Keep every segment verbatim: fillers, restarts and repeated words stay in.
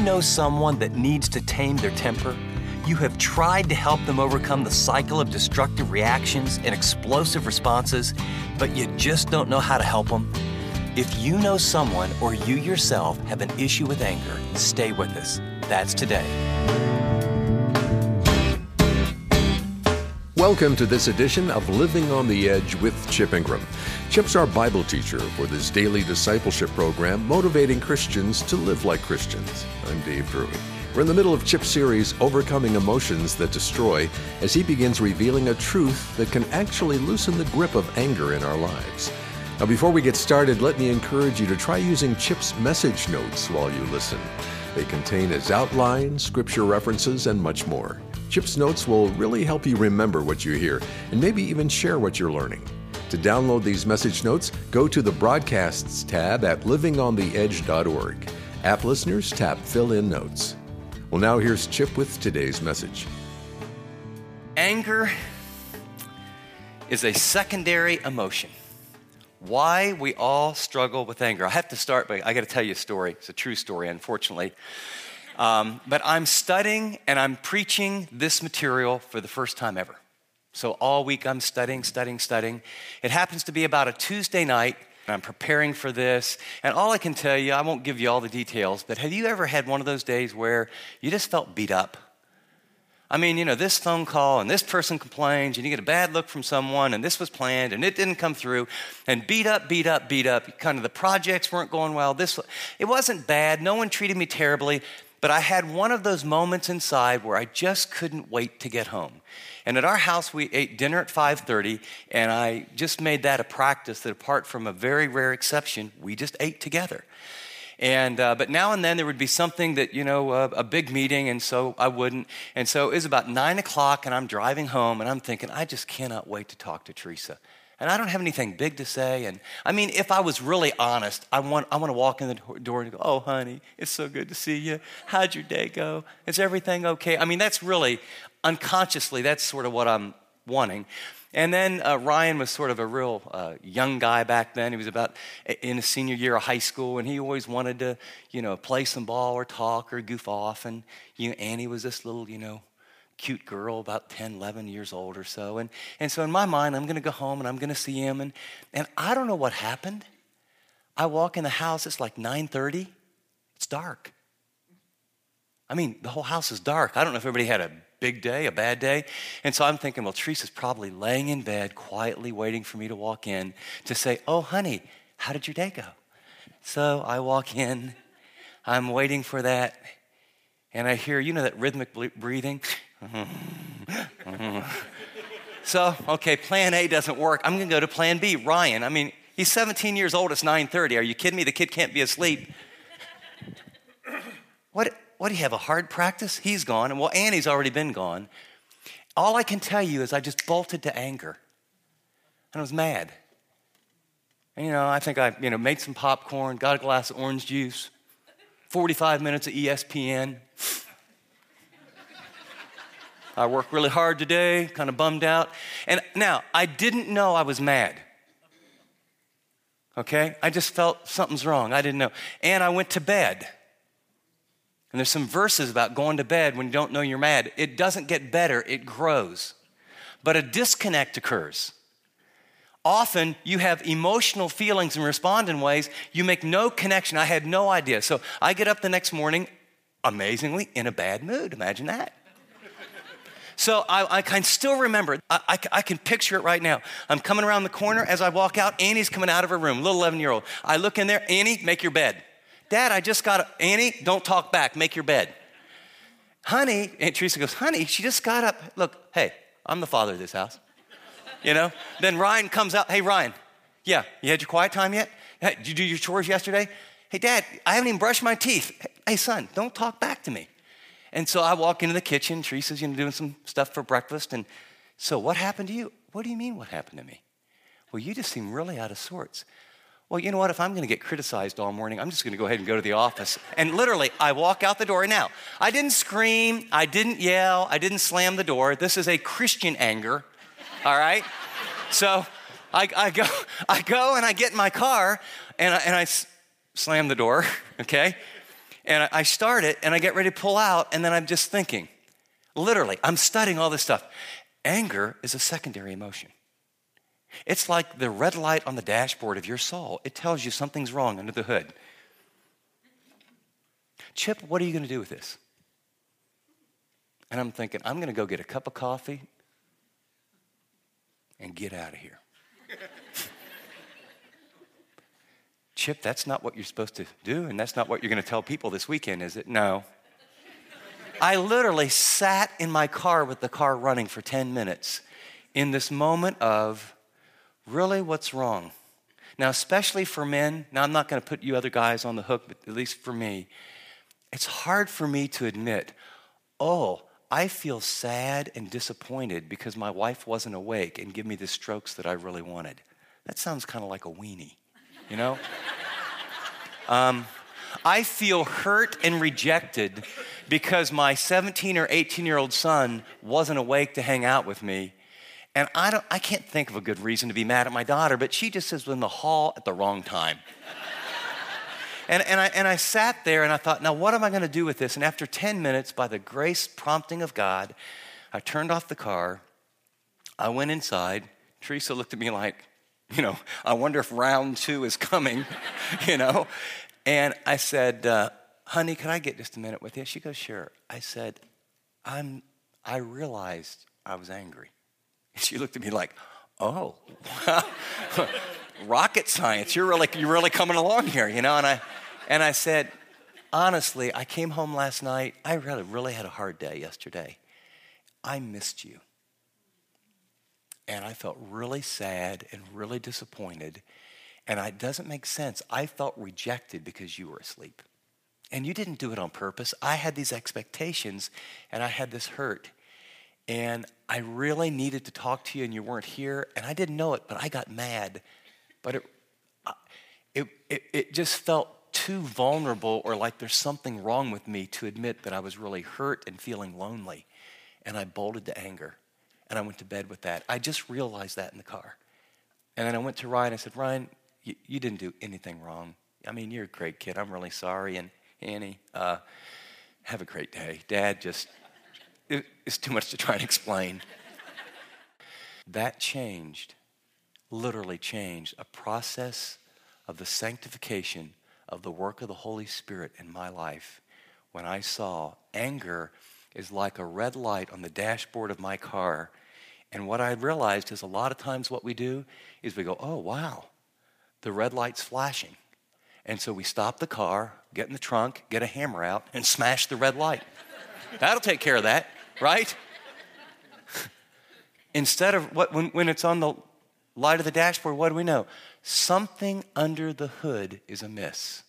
know someone that needs to tame their temper? You have tried to help them overcome the cycle of destructive reactions and explosive responses, but you just don't know how to help them? If you know someone or you yourself have an issue with anger, stay with us. That's today. Welcome to this edition of Living on the Edge with Chip Ingram. Chip's our Bible teacher for this daily discipleship program, motivating Christians to live like Christians. I'm Dave Drury. We're in the middle of Chip's series, Overcoming Emotions That Destroy, as he begins revealing a truth that can actually loosen the grip of anger in our lives. Now, before we get started, let me encourage you to try using Chip's message notes while you listen. They contain his outline, scripture references, and much more. Chip's notes will really help you remember what you hear and maybe even share what you're learning. To download these message notes, go to the Broadcasts tab at living on the edge dot org. App listeners, tap Fill in Notes. Well, now here's Chip with today's message. Anger is a secondary emotion. Why we all struggle with anger. I have to start by, I got to tell you a story. It's a true story, unfortunately. Um, but I'm studying and I'm preaching this material for the first time ever. So all week I'm studying, studying, studying. It happens to be about a Tuesday night, and I'm preparing for this. And all I can tell you, I won't give you all the details, but have you ever had one of those days where you just felt beat up? I mean, you know, this phone call and this person complains and you get a bad look from someone and this was planned and it didn't come through, and beat up, beat up, beat up. Kind of the projects weren't going well. This, it wasn't bad. No one treated me terribly. But I had one of those moments inside where I just couldn't wait to get home. And at our house, we ate dinner at five thirty, and I just made that a practice that apart from a very rare exception, we just ate together. And uh, but now and then there would be something that, you know, uh, a big meeting, and so I wouldn't. And so it was about nine o'clock, and I'm driving home, and I'm thinking, I just cannot wait to talk to Teresa. And I don't have anything big to say. And I mean, if I was really honest, I want I want to walk in the door and go, oh, honey, it's so good to see you. How'd your day go? Is everything okay? I mean, that's really, unconsciously, that's sort of what I'm wanting. And then uh, Ryan was sort of a real uh, young guy back then. He was about in his senior year of high school, and he always wanted to, you know, play some ball or talk or goof off. And you know, Annie was this little, you know, cute girl, about ten, eleven years old or so. And, and so in my mind, I'm going to go home and I'm going to see him. And, and I don't know what happened. I walk in the house, it's like nine thirty. It's dark. I mean, the whole house is dark. I don't know if everybody had a big day, a bad day. And so I'm thinking, well, Teresa's probably laying in bed, quietly waiting for me to walk in to say, oh, honey, how did your day go? So I walk in, I'm waiting for that. And I hear, you know, that rhythmic breathing. So, okay, plan A doesn't work. I'm going to go to plan B. Ryan, I mean, he's seventeen years old. It's nine thirty. Are you kidding me? The kid can't be asleep. What, what do you have, a hard practice? He's gone. And well, Annie's already been gone. All I can tell you is I just bolted to anger. And I was mad. And, you know, I think I, you know, made some popcorn, got a glass of orange juice, forty-five minutes of E S P N. I worked really hard today, kind of bummed out. And now, I didn't know I was mad. Okay? I just felt something's wrong. I didn't know. And I went to bed. And there's some verses about going to bed when you don't know you're mad. It doesn't get better, it grows. But a disconnect occurs. Often, you have emotional feelings and respond in ways you make no connection. I had no idea. So I get up the next morning, amazingly, in a bad mood. Imagine that. So I, I can still remember, I, I, I can picture it right now. I'm coming around the corner. As I walk out, Annie's coming out of her room, little eleven-year-old. I look in there, Annie, make your bed. Dad, I just got up. Annie, don't talk back, make your bed. Honey, Aunt Teresa goes, honey, she just got up. Look, hey, I'm the father of this house. You know? Then Ryan comes out, hey, Ryan, yeah, you had your quiet time yet? Hey, did you do your chores yesterday? Hey, Dad, I haven't even brushed my teeth. Hey, son, don't talk back to me. And so I walk into the kitchen. Teresa's, you know, doing some stuff for breakfast. And so what happened to you? What do you mean what happened to me? Well, you just seem really out of sorts. Well, you know what? If I'm going to get criticized all morning, I'm just going to go ahead and go to the office. And literally, I walk out the door. Now, I didn't scream. I didn't yell. I didn't slam the door. This is a Christian anger, all right? So I, I go I go and I get in my car, and I, and I s- slam the door, okay? And I, I start it, and I get ready to pull out, and then I'm just thinking, literally, I'm studying all this stuff. Anger is a secondary emotion. It's like the red light on the dashboard of your soul. It tells you something's wrong under the hood. Chip, what are you going to do with this? And I'm thinking, I'm going to go get a cup of coffee and get out of here. Chip, that's not what you're supposed to do, and that's not what you're going to tell people this weekend, is it? No. I literally sat in my car with the car running for ten minutes in this moment of, really, what's wrong? Now, especially for men, now I'm not going to put you other guys on the hook, but at least for me, it's hard for me to admit, oh, I feel sad and disappointed because my wife wasn't awake and give me the strokes that I really wanted. That sounds kind of like a weenie, you know? um, I feel hurt and rejected because my seventeen or eighteen-year-old son wasn't awake to hang out with me. And I don't, I can't think of a good reason to be mad at my daughter, but she just was in the hall at the wrong time. and, and, I, and I sat there and I thought, now what am I going to do with this? And after ten minutes, by the grace prompting of God, I turned off the car. I went inside. Teresa looked at me like, you know, I wonder if round two is coming, you know. And I said, uh, honey, can I get just a minute with you? She goes, sure. I said, I'm, I realized I was angry. She looked at me like, oh, rocket science. You're really, you're really coming along here, you know? And I, and I said, honestly, I came home last night. I really, really had a hard day yesterday. I missed you. And I felt really sad and really disappointed. And it doesn't make sense. I felt rejected because you were asleep. And you didn't do it on purpose. I had these expectations, and I had this hurt. And I really needed to talk to you, and you weren't here, and I didn't know it, but I got mad. But it, it, it, it just felt too vulnerable, or like there's something wrong with me to admit that I was really hurt and feeling lonely. And I bolted to anger, and I went to bed with that. I just realized that in the car. And then I went to Ryan. I said, Ryan, you, you didn't do anything wrong. I mean, you're a great kid. I'm really sorry. And Annie, uh, have a great day. Dad just... It's too much to try and explain. That changed, literally changed, a process of the sanctification of the work of the Holy Spirit in my life when I saw anger is like a red light on the dashboard of my car. And what I realized is a lot of times what we do is we go, oh, wow, the red light's flashing. And so we stop the car, get in the trunk, get a hammer out, and smash the red light. That'll take care of that. Right? Instead of what when, when it's on the light of the dashboard, what do we know? Something under the hood is amiss.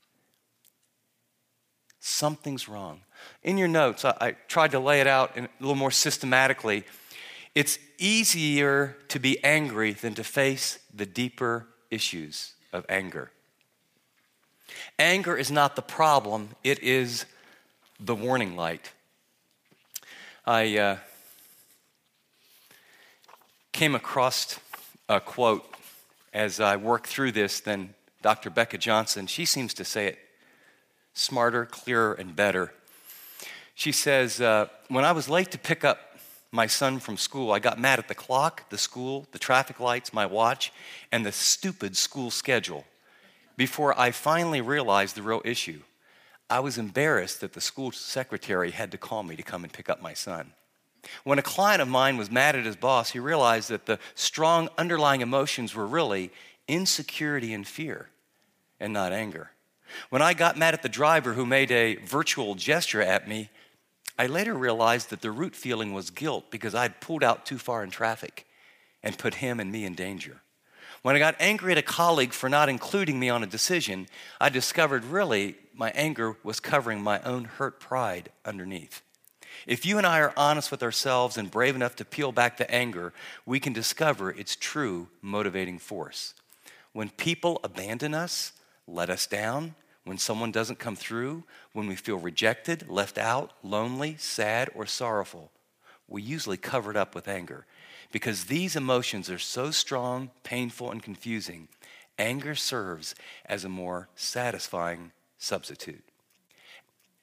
Something's wrong. In your notes, I, I tried to lay it out in, a little more systematically. It's easier to be angry than to face the deeper issues of anger. Anger is not the problem, it is the warning light. I uh, came across a quote as I worked through this, then Doctor Becca Johnson, she seems to say it smarter, clearer, and better. She says, uh, when I was late to pick up my son from school, I got mad at the clock, the school, the traffic lights, my watch, and the stupid school schedule before I finally realized the real issue. I was embarrassed that the school secretary had to call me to come and pick up my son. When a client of mine was mad at his boss, he realized that the strong underlying emotions were really insecurity and fear, and not anger. When I got mad at the driver who made a virtual gesture at me, I later realized that the root feeling was guilt because I'd pulled out too far in traffic and put him and me in danger. When I got angry at a colleague for not including me on a decision, I discovered really my anger was covering my own hurt pride underneath. If you and I are honest with ourselves and brave enough to peel back the anger, we can discover its true motivating force. When people abandon us, let us down, when someone doesn't come through, when we feel rejected, left out, lonely, sad, or sorrowful, we usually cover it up with anger. Because these emotions are so strong, painful, and confusing, anger serves as a more satisfying substitute.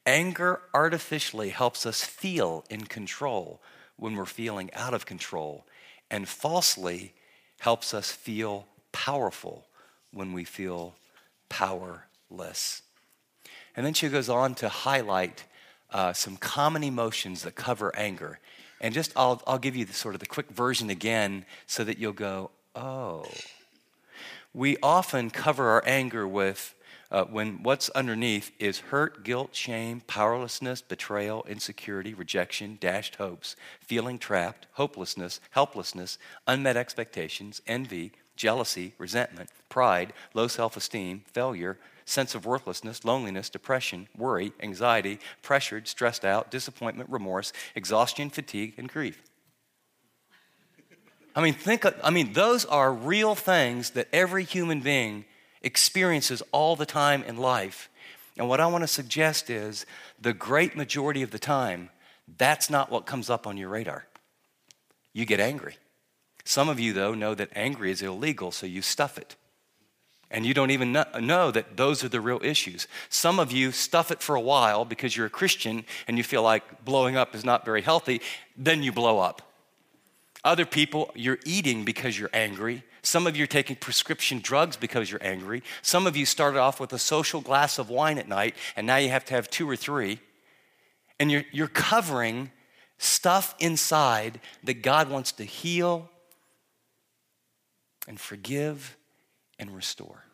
Anger artificially helps us feel in control when we're feeling out of control, and falsely helps us feel powerful when we feel powerless. And then she goes on to highlight uh, some common emotions that cover anger. And just I'll, I'll give you the sort of the quick version again so that you'll go, oh. We often cover our anger with Uh, when what's underneath is hurt, guilt, shame, powerlessness, betrayal, insecurity, rejection, dashed hopes, feeling trapped, hopelessness, helplessness, unmet expectations, envy, jealousy, resentment, pride, low self-esteem, failure, sense of worthlessness, loneliness, depression, worry, anxiety, pressured, stressed out, disappointment, remorse, exhaustion, fatigue, and grief. I mean, think. Of, I mean, those are real things that every human being experiences all the time in life. And what I want to suggest is the great majority of the time, that's not what comes up on your radar. You get angry. Some of you, though, know that angry is illegal, so you stuff it. And you don't even know that those are the real issues. Some of you stuff it for a while because you're a Christian and you feel like blowing up is not very healthy, then you blow up. Other people, you're eating because you're angry. Some of you are taking prescription drugs because you're angry. Some of you started off with a social glass of wine at night, and now you have to have two or three. And you're, you're covering stuff inside that God wants to heal and forgive and restore.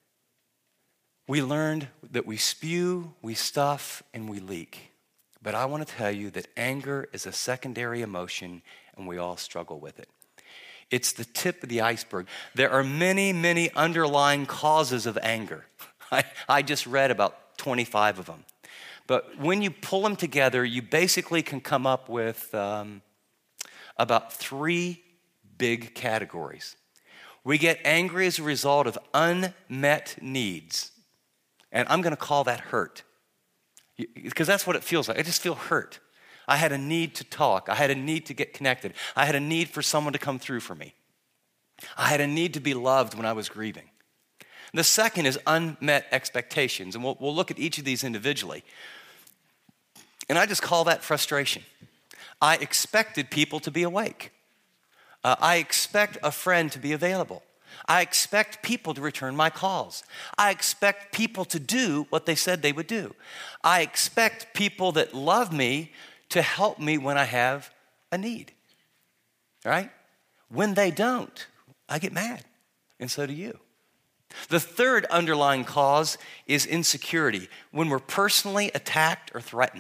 We learned that we spew, we stuff, and we leak. But I want to tell you that anger is a secondary emotion, and we all struggle with it. It's the tip of the iceberg. There are many, many underlying causes of anger. I, I just read about twenty-five of them. But when you pull them together, you basically can come up with um, about three big categories. We get angry as a result of unmet needs. And I'm going to call that hurt. Because that's what it feels like. I just feel hurt. I had a need to talk. I had a need to get connected. I had a need for someone to come through for me. I had a need to be loved when I was grieving. The second is unmet expectations, and we'll, we'll look at each of these individually. And I just call that frustration. I expected people to be awake. Uh, I expect a friend to be available. I expect people to return my calls. I expect people to do what they said they would do. I expect people that love me to help me when I have a need, right? When they don't, I get mad, and so do you. The third underlying cause is insecurity, when we're personally attacked or threatened.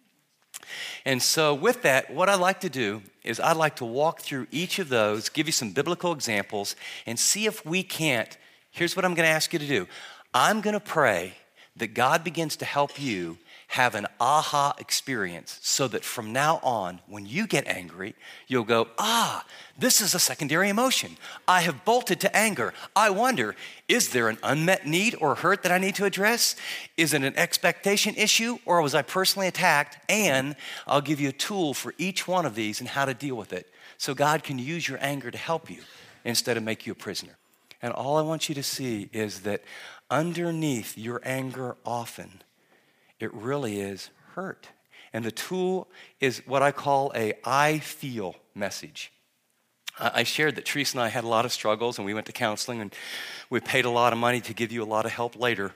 And so with that, what I like to do is I'd like to walk through each of those, give you some biblical examples, and see if we can't. Here's what I'm going to ask you to do. I'm going to pray that God begins to help you have an aha experience so that from now on, when you get angry, you'll go, ah, this is a secondary emotion. I have bolted to anger. I wonder, is there an unmet need or hurt that I need to address? Is it an expectation issue, or was I personally attacked? And I'll give you a tool for each one of these and how to deal with it, so God can use your anger to help you instead of make you a prisoner. And all I want you to see is that underneath your anger often, it really is hurt. And the tool is what I call a I feel message. I shared that Teresa and I had a lot of struggles, and we went to counseling, and we paid a lot of money to give you a lot of help later.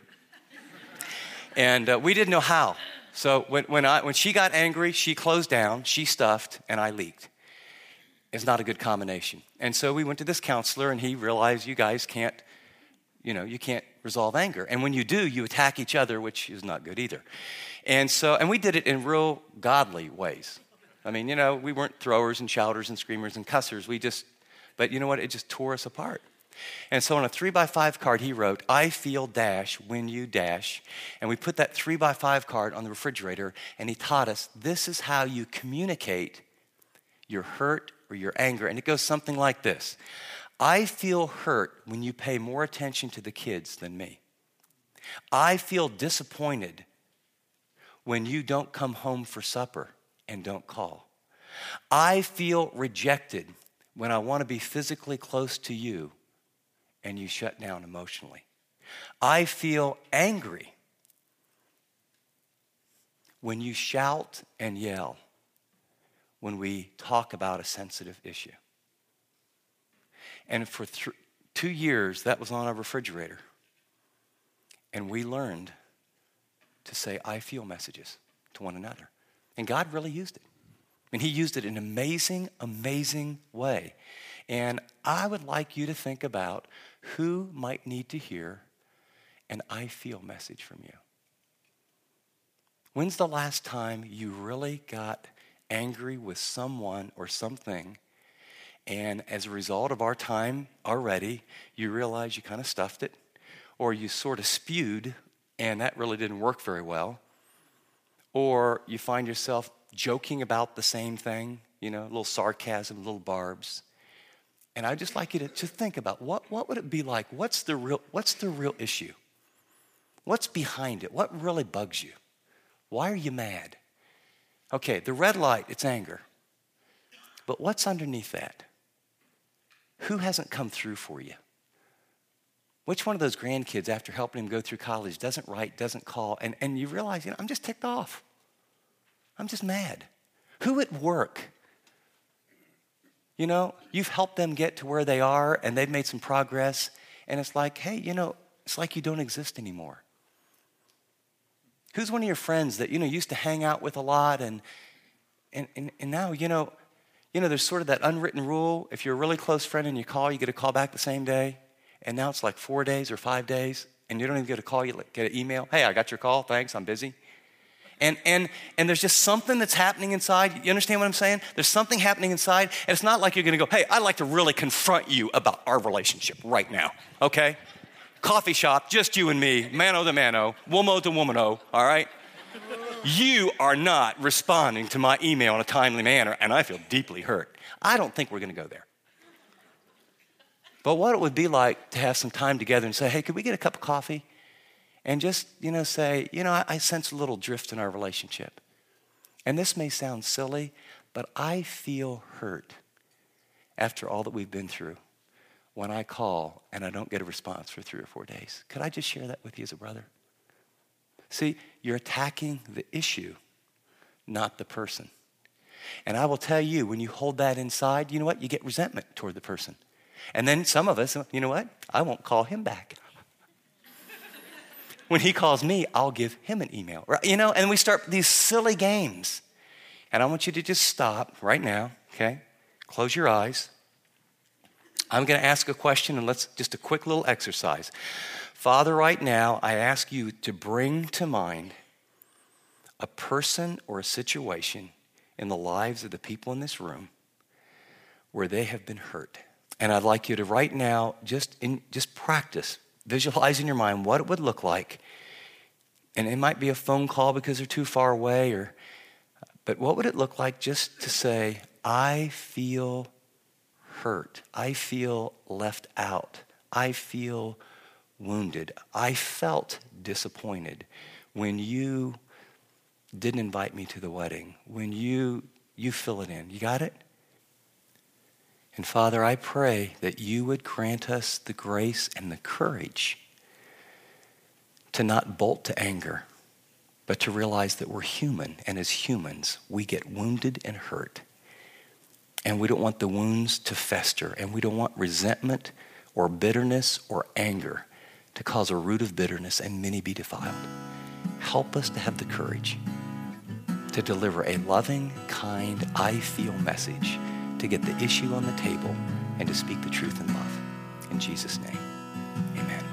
And uh, we didn't know how. So when, when, I, when she got angry, she closed down, she stuffed, and I leaked. It's not a good combination. And so we went to this counselor, and he realized you guys can't, you know, you can't resolve anger. And when you do, you attack each other, which is not good either. And so, and we did it in real godly ways. I mean, you know, we weren't throwers and shouters and screamers and cussers. We just, but you know what? It just tore us apart. And so on a three by five card, he wrote, I feel dash when you dash. And we put that three by five card on the refrigerator, and he taught us this is how you communicate your hurt or your anger. And it goes something like this. I feel hurt when you pay more attention to the kids than me. I feel disappointed when you don't come home for supper and don't call. I feel rejected when I want to be physically close to you and you shut down emotionally. I feel angry when you shout and yell when we talk about a sensitive issue. And for th- two years, that was on our refrigerator. And we learned to say, I feel messages to one another. And God really used it. And he used it in an amazing, amazing way. And I would like you to think about who might need to hear an I feel message from you. When's the last time you really got angry with someone or something, and as a result of our time already, you realize you kind of stuffed it, or you sort of spewed, and that really didn't work very well, or you find yourself joking about the same thing, you know, a little sarcasm, little barbs. And I'd just like you to, to think about what, what would it be like? What's the real, what's the real issue? What's behind it? What really bugs you? Why are you mad? Okay, the red light, it's anger. But what's underneath that? Who hasn't come through for you? Which one of those grandkids, after helping him go through college, doesn't write, doesn't call, and, and you realize, you know, I'm just ticked off. I'm just mad. Who at work? You know, you've helped them get to where they are, and they've made some progress, and it's like, hey, you know, it's like you don't exist anymore. Who's one of your friends that, you know, used to hang out with a lot, and and and, and now, you know, you know, there's sort of that unwritten rule. If you're a really close friend and you call, you get a call back the same day. And now it's like four days or five days, and you don't even get a call, you get an email. Hey, I got your call, thanks, I'm busy. And and and there's just something that's happening inside. You understand what I'm saying? There's something happening inside, and it's not like you're gonna go, hey, I'd like to really confront you about our relationship right now, okay? Coffee shop, just you and me, mano to mano, womo to womano, all right? You are not responding to my email in a timely manner, and I feel deeply hurt. I don't think we're gonna go there. But what it would be like to have some time together and say, hey, could we get a cup of coffee? And just, you know, say, you know, I, I sense a little drift in our relationship. And this may sound silly, but I feel hurt after all that we've been through when I call and I don't get a response for three or four days. Could I just share that with you as a brother? See, you're attacking the issue, not the person. And I will tell you, when you hold that inside, you know what? You get resentment toward the person. And then some of us, you know what? I won't call him back. When he calls me, I'll give him an email. Right? You know, and we start these silly games. And I want you to just stop right now, okay? Close your eyes. I'm going to ask a question, and let's just a quick little exercise. Father, right now, I ask you to bring to mind a person or a situation in the lives of the people in this room where they have been hurt. And I'd like you to right now just in, just practice, visualize in your mind what it would look like. And it might be a phone call because they're too far away, or, but what would it look like just to say, I feel hurt. I feel left out. I feel wounded. I felt disappointed when you didn't invite me to the wedding, when you, you fill it in. You got it? And Father, I pray that you would grant us the grace and the courage to not bolt to anger, but to realize that we're human, and as humans, we get wounded and hurt. And we don't want the wounds to fester, and we don't want resentment or bitterness or anger to cause a root of bitterness and many be defiled. Help us to have the courage to deliver a loving, kind, I feel message, to get the issue on the table and to speak the truth in love. In Jesus' name, amen.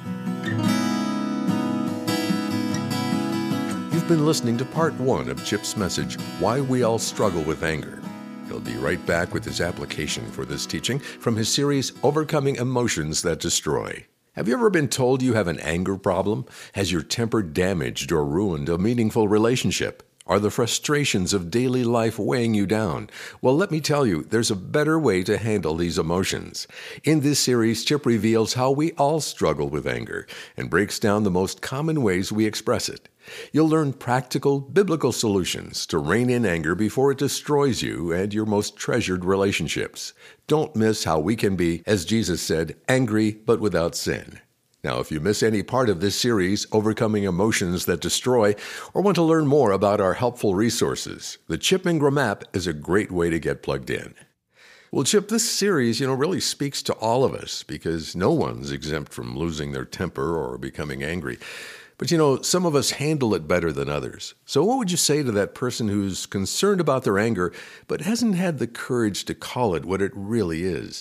You've been listening to part one of Chip's message, Why We All Struggle with Anger. He'll be right back with his application for this teaching from his series, Overcoming Emotions That Destroy. Have you ever been told you have an anger problem? Has your temper damaged or ruined a meaningful relationship? Are the frustrations of daily life weighing you down? Well, let me tell you, there's a better way to handle these emotions. In this series, Chip reveals how we all struggle with anger and breaks down the most common ways we express it. You'll learn practical, biblical solutions to rein in anger before it destroys you and your most treasured relationships. Don't miss how we can be, as Jesus said, angry but without sin. Now, if you miss any part of this series, Overcoming Emotions That Destroy, or want to learn more about our helpful resources, the Chip Ingram app is a great way to get plugged in. Well, Chip, this series, you know, really speaks to all of us because no one's exempt from losing their temper or becoming angry. But, you know, some of us handle it better than others. So what would you say to that person who's concerned about their anger but hasn't had the courage to call it what it really is?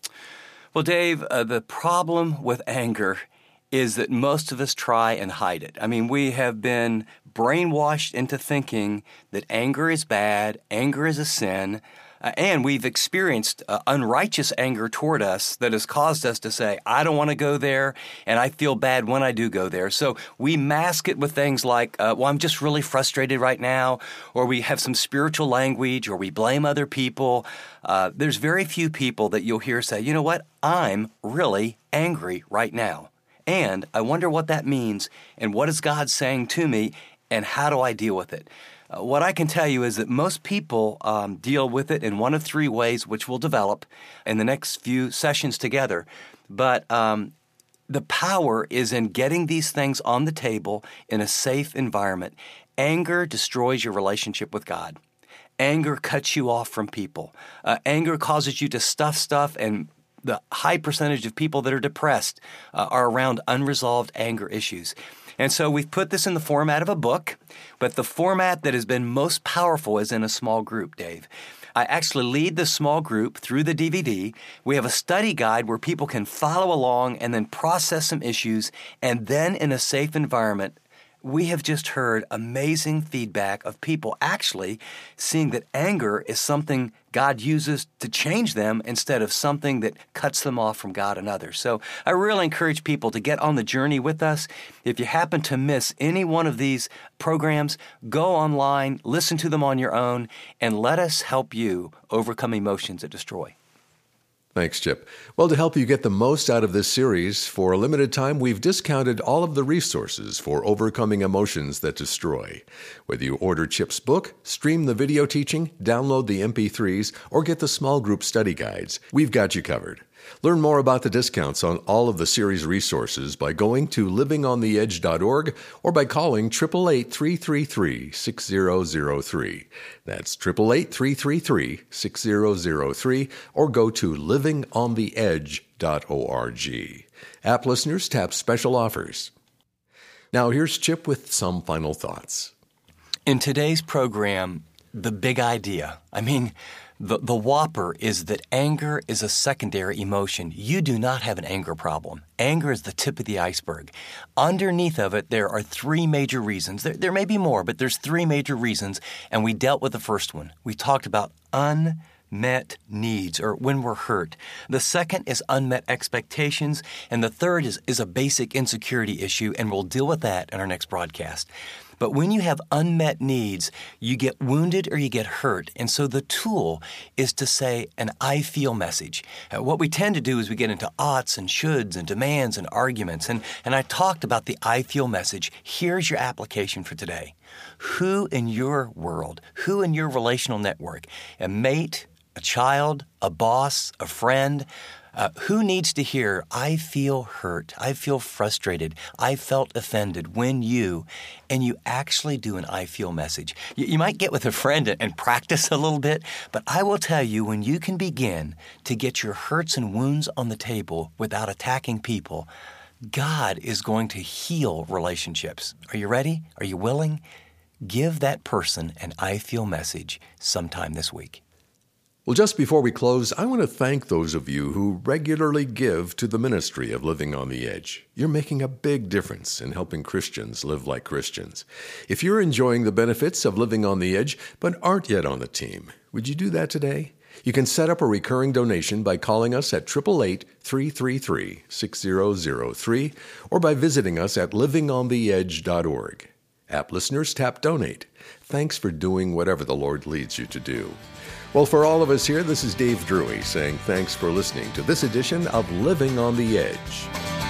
Well, Dave, uh, the problem with anger is that most of us try and hide it. I mean, we have been brainwashed into thinking that anger is bad, anger is a sin, Uh, and we've experienced uh, unrighteous anger toward us that has caused us to say, I don't want to go there, and I feel bad when I do go there. So we mask it with things like, uh, well, I'm just really frustrated right now, or we have some spiritual language, or we blame other people. Uh, there's very few people that you'll hear say, you know what, I'm really angry right now. And I wonder what that means, and what is God saying to me, and how do I deal with it? Uh, what I can tell you is that most people um, deal with it in one of three ways, which we'll develop in the next few sessions together. But um, the power is in getting these things on the table in a safe environment. Anger destroys your relationship with God. Anger cuts you off from people. Uh, anger causes you to stuff stuff, and the high percentage of people that are depressed uh, are around unresolved anger issues. And so we've put this in the format of a book, but the format that has been most powerful is in a small group, Dave. I actually lead the small group through the D V D. We have a study guide where people can follow along and then process some issues, and then in a safe environment, we have just heard amazing feedback of people actually seeing that anger is something God uses to change them instead of something that cuts them off from God and others. So I really encourage people to get on the journey with us. If you happen to miss any one of these programs, go online, listen to them on your own, and let us help you overcome emotions that destroy. Thanks, Chip. Well, to help you get the most out of this series, for a limited time, we've discounted all of the resources for Overcoming Emotions That Destroy. Whether you order Chip's book, stream the video teaching, download the M P threes, or get the small group study guides, we've got you covered. Learn more about the discounts on all of the series resources by going to living on the edge dot org or by calling eight eight eight, three three three, six zero zero three. That's eight eight eight, three three three, six zero zero three, or go to living on the edge dot org. App listeners tap special offers. Now here's Chip with some final thoughts. In today's program, the big idea, I mean, The, the whopper is that anger is a secondary emotion. You do not have an anger problem. Anger is the tip of the iceberg. Underneath of it, there are three major reasons. There, there may be more, but there's three major reasons, and we dealt with the first one. We talked about unmet needs, or when we're hurt. The second is unmet expectations, and the third is, is a basic insecurity issue, and we'll deal with that in our next broadcast. But when you have unmet needs, you get wounded or you get hurt. And so the tool is to say an I feel message. Uh, what we tend to do is we get into oughts and shoulds and demands and arguments. And, and I talked about the I feel message. Here's your application for today. Who in your world, who in your relational network, a mate, a child, a boss, a friend, Uh, who needs to hear, I feel hurt, I feel frustrated, I felt offended when you, and you actually do an I feel message. You, you might get with a friend and, and practice a little bit, but I will tell you, when you can begin to get your hurts and wounds on the table without attacking people, God is going to heal relationships. Are you ready? Are you willing? Give that person an I feel message sometime this week. Well, just before we close, I want to thank those of you who regularly give to the ministry of Living on the Edge. You're making a big difference in helping Christians live like Christians. If you're enjoying the benefits of Living on the Edge but aren't yet on the team, would you do that today? You can set up a recurring donation by calling us at eight eight eight, three three three, six zero zero three or by visiting us at living on the edge dot org. App listeners, tap donate. Thanks for doing whatever the Lord leads you to do. Well, for all of us here, this is Dave Drury saying thanks for listening to this edition of Living on the Edge.